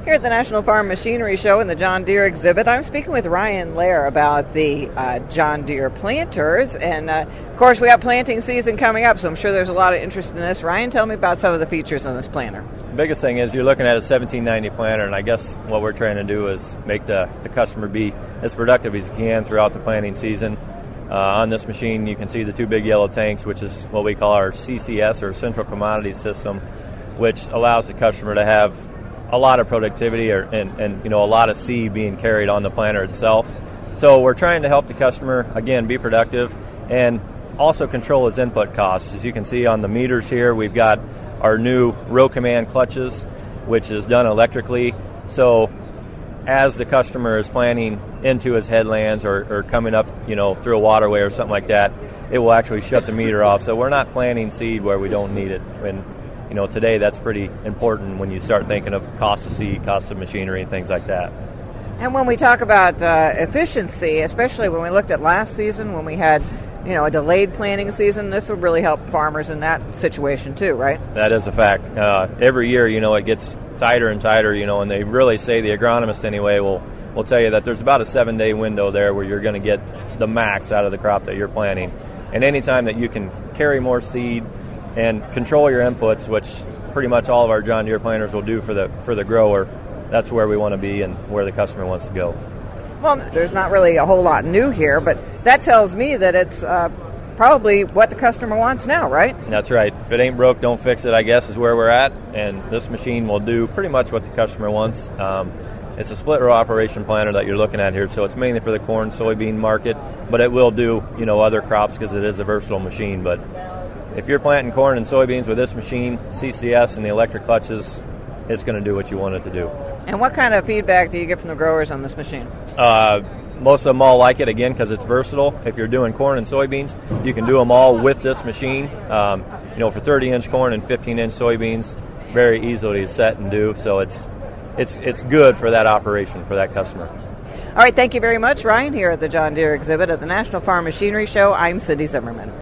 Here at the National Farm Machinery Show and the John Deere exhibit, I'm speaking with Ryan Lair about the John Deere planters. And, of course, we have planting season coming up, so I'm sure there's a lot of interest in this. Ryan, tell me about some of the features on this planter. The biggest thing is you're looking at a 1790 planter, and I guess what we're trying to do is make the customer be as productive as he can throughout the planting season. On this machine, you can see the two big yellow tanks, which is what we call our CCS, or Central Commodity System, which allows the customer to have a lot of productivity and a lot of seed being carried on the planter itself. So we're trying to help the customer, again, be productive and also control his input costs. As you can see on the meters here, we've got our new row command clutches, which is done electrically. So as the customer is planting into his headlands or coming up, through a waterway or something like that, it will actually shut the meter off. So we're not planting seed where we don't need it. And today that's pretty important when you start thinking of cost of seed, cost of machinery, and things like that. And when we talk about efficiency, especially when we looked at last season, when we had a delayed planting season, this would really help farmers in that situation too, right? That is a fact. Every year, it gets tighter and tighter, and they really say, the agronomist anyway will tell you that there's about a 7-day window there where you're going to get the max out of the crop that you're planting. And anytime that you can carry more seed and control your inputs, which pretty much all of our John Deere planters will do for the grower, that's where we want to be and where the customer wants to go. Well, there's not really a whole lot new here, but that tells me that it's probably what the customer wants now, right? That's right. If it ain't broke, don't fix it, I guess, is where we're at. And this machine will do pretty much what the customer wants. It's a split row operation planter that you're looking at here, so it's mainly for the corn, soybean market, but it will do, other crops because it is a versatile machine. But if you're planting corn and soybeans with this machine, CCS and the electric clutches, it's going to do what you want it to do. And what kind of feedback do you get from the growers on this machine? Most of them all like it, again, because it's versatile. If you're doing corn and soybeans, you can do them all with this machine. For 30-inch corn and 15-inch soybeans, very easily to set and do. So it's good for that operation, for that customer. All right, thank you very much, Ryan, here at the John Deere exhibit at the National Farm Machinery Show. I'm Cindy Zimmerman.